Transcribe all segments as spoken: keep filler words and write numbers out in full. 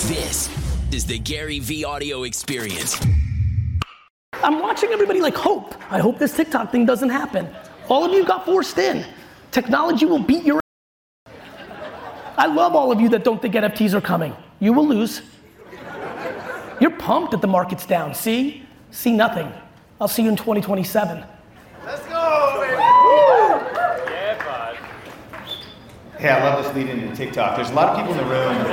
This is the Gary V audio experience. I'm watching everybody like hope. I hope this TikTok thing doesn't happen. All of you got forced in. Technology will beat your ass. I love all of you that don't think N F Ts are coming. You will lose. You're pumped that the market's down. See? See nothing. I'll see you in twenty twenty-seven. Let's go, baby. Yeah, bud. Hey, I love this lead into TikTok. There's a lot of people in the room uh,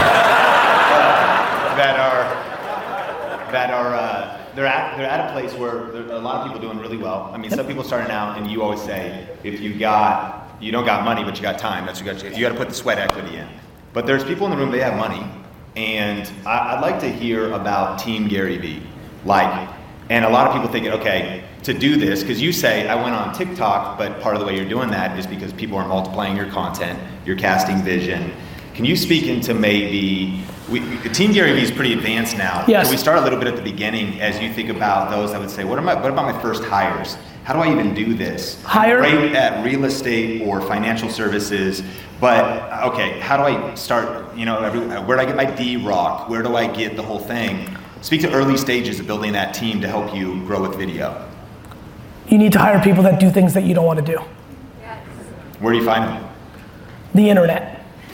that are that are uh, they're at they're at a place where there are a lot of people doing really well. I mean, some people starting out, and you always say if you got you don't got money, but you got time. That's what you got. You got to put the sweat equity in. But there's people in the room, they have money, and I, I'd like to hear about Team Gary V. Like, and a lot of people thinking, okay, to do this, because you say I went on TikTok, but part of the way you're doing that is because people are multiplying your content, you're casting vision. Can you speak into maybe, we, Team Gary V is pretty advanced now. Yes. Can we start a little bit at the beginning as you think about those that would say, what, am I, what about my first hires? How do I even do this? Hire? I'm great at real estate or financial services, but okay, how do I start, you know, every, where do I get my D-Rock? Where do I get the whole thing? Speak to early stages of building that team to help you grow with video. You need to hire people that do things that you don't want to do. Yes. Where do you find them? The internet.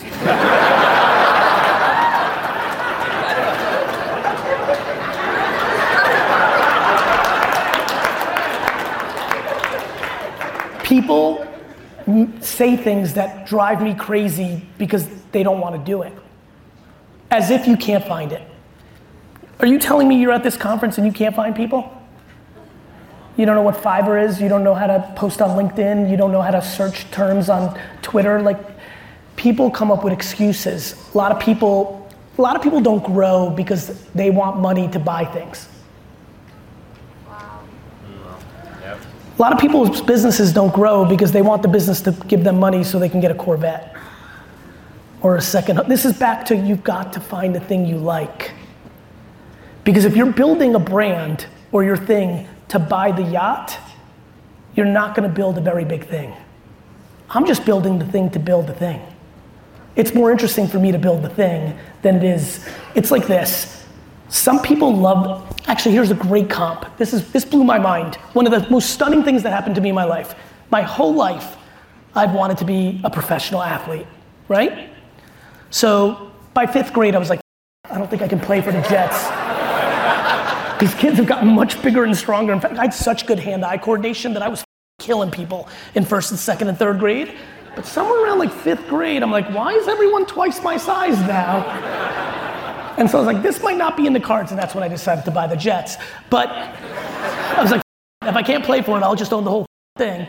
People say things that drive me crazy because they don't want to do it. As if you can't find it. Are you telling me you're at this conference and you can't find people? You don't know what Fiverr is, you don't know how to post on LinkedIn, you don't know how to search terms on Twitter. Like, people come up with excuses. A lot of people, a lot of people don't grow because they want money to buy things. Wow. Yep. A lot of people's businesses don't grow because they want the business to give them money so they can get a Corvette. Or a second, this is back to you've got to find the thing you like. Because if you're building a brand or your thing to buy the yacht, you're not gonna build a very big thing. I'm just building the thing to build the thing. It's more interesting for me to build the thing than it is, it's like this. Some people love, actually here's a great comp. This is this blew my mind. One of the most stunning things that happened to me in my life. My whole life, I've wanted to be a professional athlete, right? So by fifth grade, I was like, I don't think I can play for the Jets. These kids have gotten much bigger and stronger. In fact, I had such good hand-eye coordination that I was killing people in first and second and third grade. But somewhere around like fifth grade, I'm like, why is everyone twice my size now? And so I was like, this might not be in the cards, and that's when I decided to buy the Jets. But I was like, if I can't play for it, I'll just own the whole thing.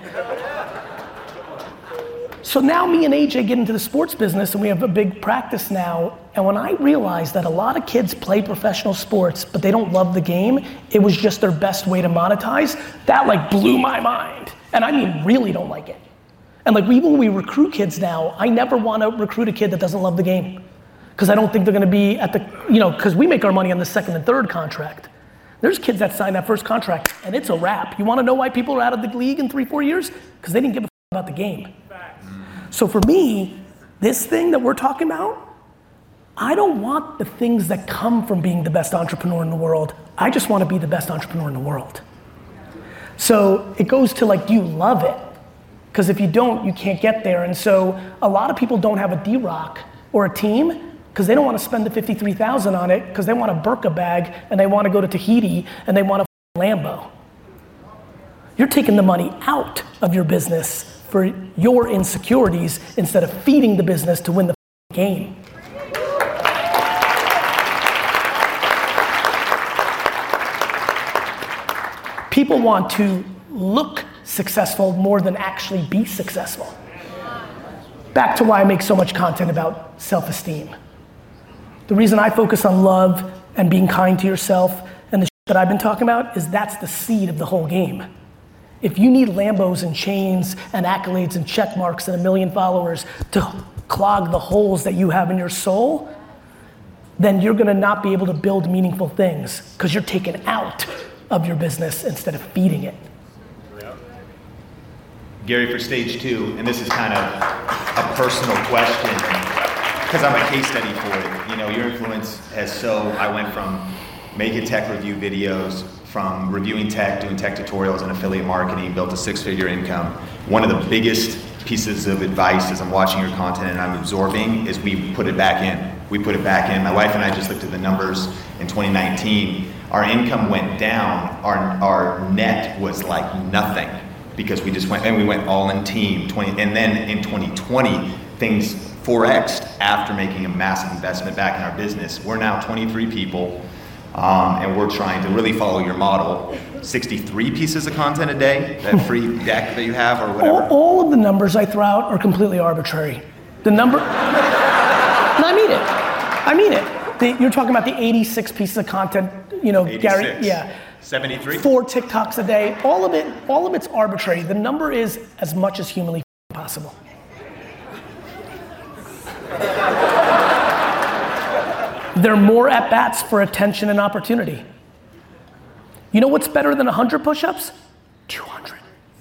So now me and A J get into the sports business and we have a big practice now. And when I realized that a lot of kids play professional sports, but they don't love the game, it was just their best way to monetize, that like blew my mind. And I mean, really don't like it. And like even when we recruit kids now, I never want to recruit a kid that doesn't love the game. Because I don't think they're going to be at the, you know, because we make our money on the second and third contract. There's kids that sign that first contract and it's a wrap. You want to know why people are out of the league in three, four years? Because they didn't give a f- about the game. So for me, this thing that we're talking about, I don't want the things that come from being the best entrepreneur in the world. I just want to be the best entrepreneur in the world. So it goes to like, do you love it? Because if you don't, you can't get there. And so a lot of people don't have a D-Rock or a team because they don't want to spend the fifty-three thousand on it because they want a Birka bag and they want to go to Tahiti and they want a Lambo. You're taking the money out of your business for your insecurities instead of feeding the business to win the game. People want to look successful more than actually be successful. Back to why I make so much content about self-esteem. The reason I focus on love and being kind to yourself and the shit that I've been talking about is that's the seed of the whole game. If you need Lambos and chains and accolades and check marks and a million followers to clog the holes that you have in your soul, then you're gonna not be able to build meaningful things because you're taken out of your business instead of feeding it. Gary, for stage two, and this is kind of a personal question. because I'm a case study for it. You know, your influence has so, I went from making tech review videos, from reviewing tech, doing tech tutorials and affiliate marketing, built a six-figure income. One of the biggest pieces of advice as I'm watching your content and I'm absorbing is we put it back in. We put it back in. My wife and I just looked at the numbers in twenty nineteen. Our income went down. Our, our net was like nothing because we just went, and we went all in team. twenty, and then in twenty twenty, things four X'd after making a massive investment back in our business. We're now twenty-three people. Um, and we're trying to really follow your model. sixty-three pieces of content a day, that free deck that you have or whatever. All, all of the numbers I throw out are completely arbitrary. The number, no, I mean it. I mean it. The, you're talking about the eighty-six pieces of content, you know, eighty-six. Gary, yeah. seventy-three? Four TikToks a day, all of it, all of it's arbitrary. The number is as much as humanly possible. There are more at-bats for attention and opportunity. You know what's better than one hundred push-ups? two hundred.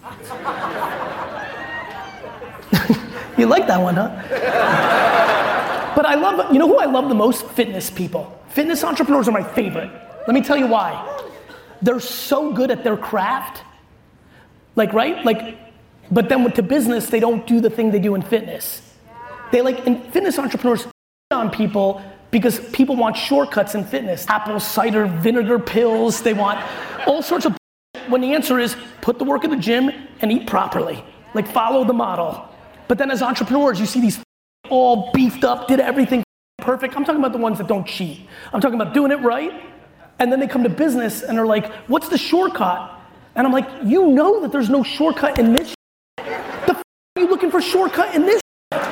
You like that one, huh? But I love, you know who I love the most? Fitness people. Fitness entrepreneurs are my favorite. Let me tell you why. They're so good at their craft. Like, right? Like, but then with the business, they don't do the thing they do in fitness. They like, in fitness entrepreneurs on people because people want shortcuts in fitness. Apple cider vinegar pills, they want all sorts of when the answer is put the work in the gym and eat properly. Like follow the model. But then as entrepreneurs, you see these all beefed up, did everything perfect. I'm talking about the ones that don't cheat. I'm talking about doing it right. And then they come to business and are like, what's the shortcut? And I'm like, you know that there's no shortcut in this. The f are you looking for shortcut in this?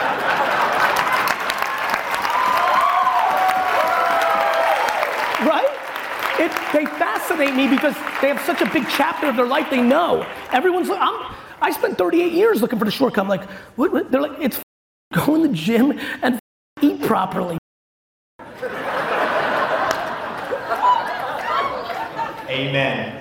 Right? It, they fascinate me because they have such a big chapter of their life they know. Everyone's like, I'm, I spent thirty-eight years looking for the shortcut. I'm like, what, what? They're like, it's f- go in the gym and f- eat properly. Amen.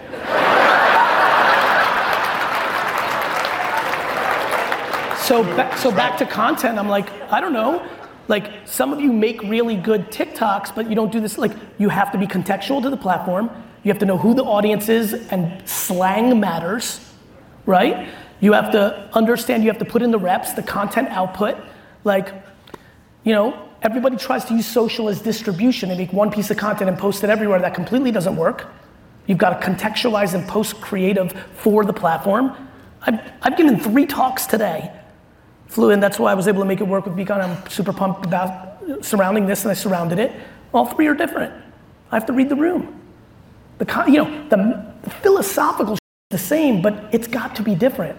So, ba- so back to content, I'm like, I don't know. Like some of you make really good TikToks, but you don't do this. Like you have to be contextual to the platform. You have to know who the audience is and slang matters, right? You have to understand, you have to put in the reps, the content output. Like, you know, everybody tries to use social as distribution and make one piece of content and post it everywhere. That completely doesn't work. You've got to contextualize and post creative for the platform. I've, I've given three talks today. Flew in, that's why I was able to make it work with Beacon. I'm super pumped about surrounding this and I surrounded it. All three are different. I have to read the room. The con- you know, the, the philosophical is the same, but it's got to be different,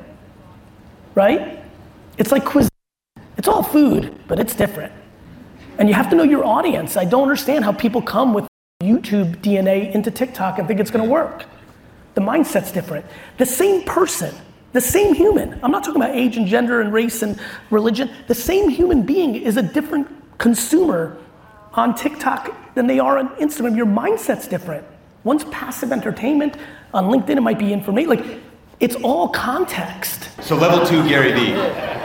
right? It's like cuisine. It's all food, but it's different. And you have to know your audience. I don't understand how people come with YouTube D N A into TikTok and think it's gonna work. The mindset's different. The same person, the same human, I'm not talking about age and gender and race and religion, the same human being is a different consumer on TikTok than they are on Instagram. Your mindset's different. One's passive entertainment, on LinkedIn it might be information, like it's all context. So level two Gary Vee,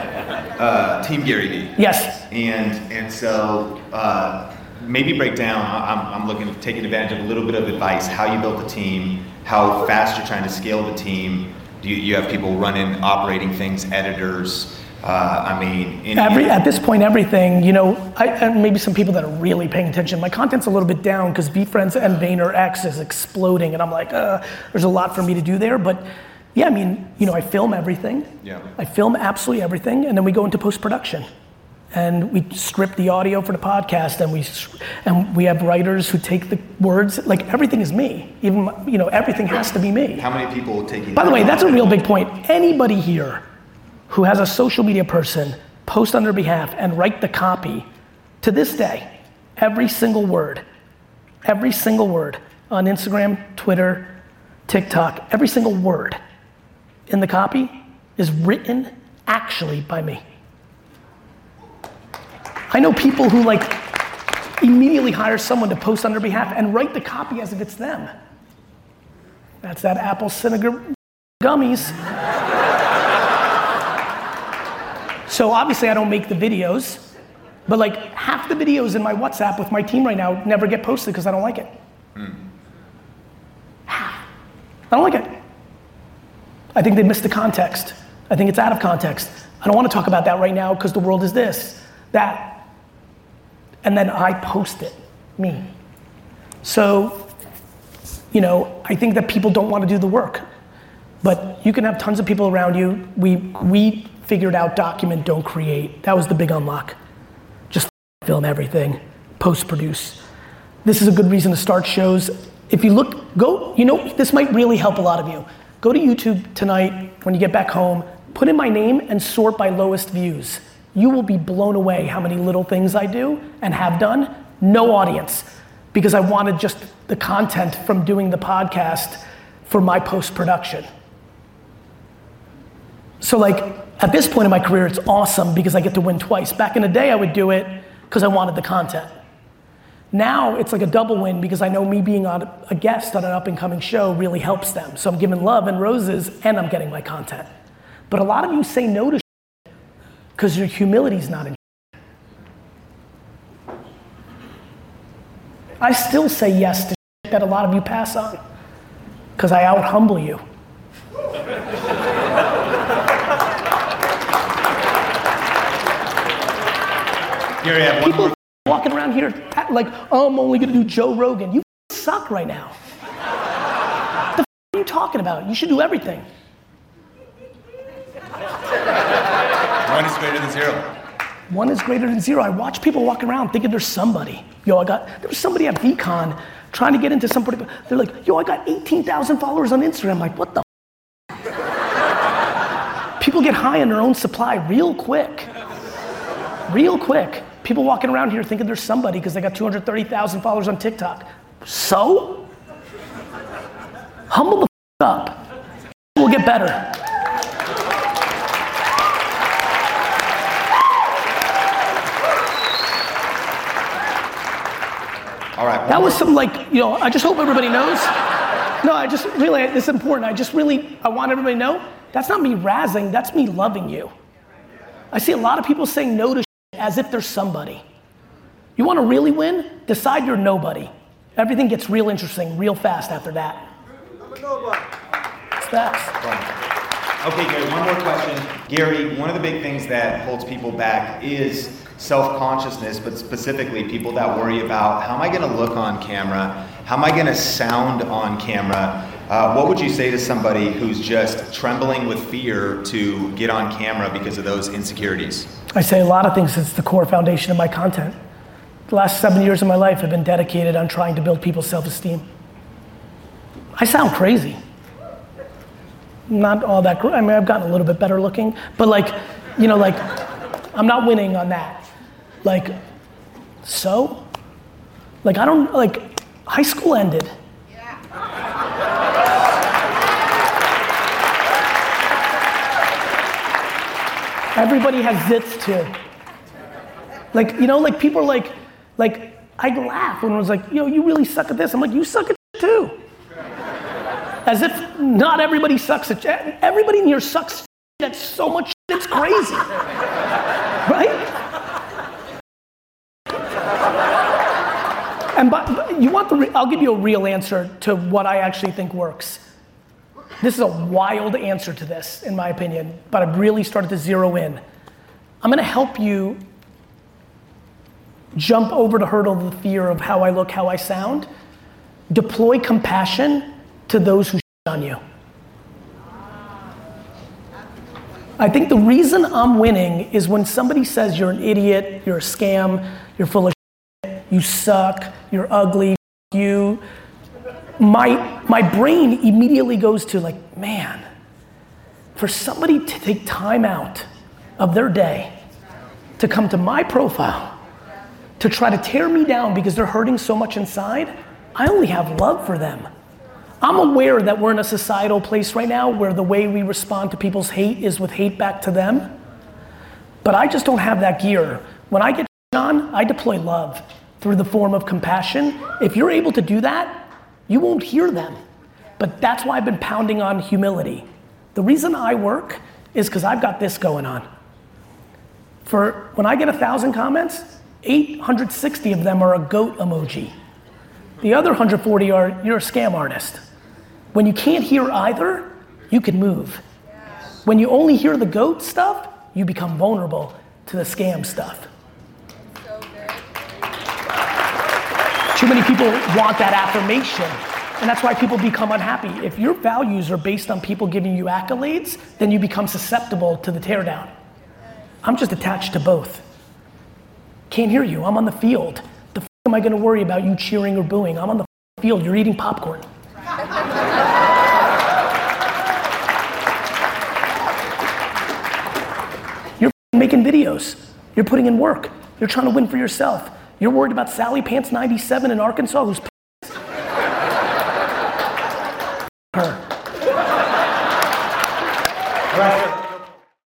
uh, Team Gary Vee. Yes. And and so uh, maybe break down, I'm, I'm looking at taking advantage of a little bit of advice, how you built the team, how fast you're trying to scale the team. Do you, you have people running, operating things, editors? Uh, I mean, in, Every, at this point, everything, you know, I, and maybe some people that are really paying attention, my content's a little bit down because VeeFriends and VaynerX is exploding and I'm like, uh, there's a lot for me to do there, but yeah, I mean, you know, I film everything. Yeah. I film absolutely everything and then we go into post-production. And we script the audio for the podcast and we and we have writers who take the words, like everything is me. Even, you know, everything has to be me. How many people will take you? By the way, that's a real big point. Anybody here who has a social media person post on their behalf and write the copy, to this day, every single word, every single word on Instagram, Twitter, TikTok, every single word in the copy is written actually by me. I know people who like immediately hire someone to post on their behalf and write the copy as if it's them. That's that apple cider gummies. So obviously I don't make the videos. But like half the videos in my WhatsApp with my team right now never get posted because I don't like it. Mm. Half. I don't like it. I think they missed the context. I think it's out of context. I don't want to talk about that right now because the world is this, that. And then I post it, me. So, you know, I think that people don't want to do the work. But you can have tons of people around you. We, we figured out document, don't create. That was the big unlock. Just film everything, post-produce. This is a good reason to start shows. If you look, go, you know, this might really help a lot of you. Go to YouTube tonight when you get back home, put in my name and sort by lowest views. You will be blown away how many little things I do and have done. No audience, because I wanted just the content from doing the podcast for my post-production. So like, at this point in my career, it's awesome because I get to win twice. Back in the day, I would do it because I wanted the content. Now, it's like a double win because I know me being on a guest on an up and coming show really helps them. So I'm giving love and roses and I'm getting my content. But a lot of you say no to because your humility's not in. I still say yes to that a lot of you pass on because I out humble you. Gary, I have one People more. Walking around here like, oh, I'm only gonna do Joe Rogan. You suck right now. The f are you talking about? You should do everything. One is greater than zero. One is greater than zero. I watch people walking around thinking there's somebody. Yo, I got, there was somebody at VCon trying to get into somebody. They're like, yo, I got eighteen thousand followers on Instagram. I'm like, what the f? People get high on their own supply real quick. Real quick. People walking around here thinking there's somebody because they got two hundred thirty thousand followers on TikTok. So? Humble the f up. We'll get better. All right. That was some like, you know, I just hope everybody knows. No, I just really, it's important. I just really, I want everybody to know, that's not me razzing, that's me loving you. I see a lot of people saying no to as if there's somebody. You want to really win? Decide you're nobody. Everything gets real interesting real fast after that. I'm a nobody. It's facts. Okay, Gary, one more question. Gary, one of the big things that holds people back is self-consciousness, but specifically people that worry about how am I going to look on camera? How am I going to sound on camera? Uh, what would you say to somebody who's just trembling with fear to get on camera because of those insecurities? I say a lot of things. It's the core foundation of my content. The last seven years of my life have been dedicated on trying to build people's self-esteem. I sound crazy. Not all that, I mean, I've gotten a little bit better looking, but like, you know, like, I'm not winning on that. Like, so? Like, I don't, like, high school ended. Everybody has zits too. Like, you know, like people are like, like, I'd laugh when it was like, yo, you really suck at this. I'm like, you suck at too. As if not everybody sucks at, everybody in here sucks at so much, it's crazy. Right? And but you want the, re- I'll give you a real answer to what I actually think works. This is a wild answer to this, in my opinion, but I've really started to zero in. I'm gonna help you jump over the hurdle of the fear of how I look, how I sound. Deploy compassion to those who shit on you. I think the reason I'm winning is when somebody says you're an idiot, you're a scam, you're full of shit, you suck, you're ugly, you. My, my brain immediately goes to like, man, for somebody to take time out of their day to come to my profile, to try to tear me down because they're hurting so much inside, I only have love for them. I'm aware that we're in a societal place right now where the way we respond to people's hate is with hate back to them, but I just don't have that gear. When I get on, I deploy love through the form of compassion. If you're able to do that, you won't hear them. But that's why I've been pounding on humility. The reason I work is because I've got this going on. For when I get a thousand comments, eight hundred sixty of them are a goat emoji. The other one hundred forty are, you're a scam artist. When you can't hear either, you can move. When you only hear the goat stuff, you become vulnerable to the scam stuff. So good. Too many people want that affirmation, and that's why people become unhappy. If your values are based on people giving you accolades, then you become susceptible to the teardown. I'm just attached to both. Can't hear you, I'm on the field. The f am I gonna worry about you cheering or booing? I'm on the field, you're eating popcorn. You're making videos, you're putting in work, you're trying to win for yourself. You're worried about Sally Pants ninety-seven in Arkansas who's her.